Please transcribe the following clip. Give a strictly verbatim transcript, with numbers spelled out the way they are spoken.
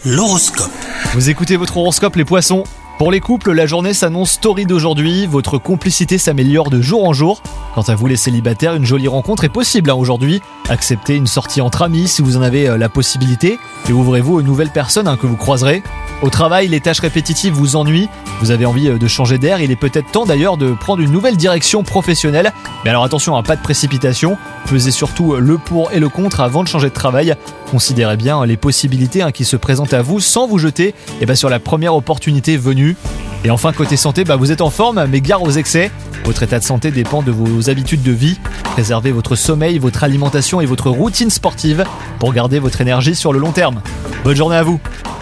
L'horoscope. Vous écoutez votre horoscope les poissons. Pour les couples, la journée s'annonce torride aujourd'hui, votre complicité s'améliore de jour en jour. Quant à vous les célibataires, une jolie rencontre est possible hein, aujourd'hui. Acceptez une sortie entre amis si vous en avez euh, la possibilité et ouvrez-vous aux nouvelles personnes hein, que vous croiserez. Au travail, les tâches répétitives vous ennuient, vous avez envie euh, de changer d'air, il est peut-être temps d'ailleurs de prendre une nouvelle direction professionnelle. Mais alors attention, hein, pas de précipitation, pesez surtout le pour et le contre avant de changer de travail. Considérez bien les possibilités hein, qui se présentent à vous sans vous jeter eh ben, sur la première opportunité venue. Et enfin côté santé, bah, vous êtes en forme mais gare aux excès. Votre état de santé dépend de vos habitudes de vie. Préservez votre sommeil, votre alimentation et votre routine sportive pour garder votre énergie sur le long terme. Bonne journée à vous.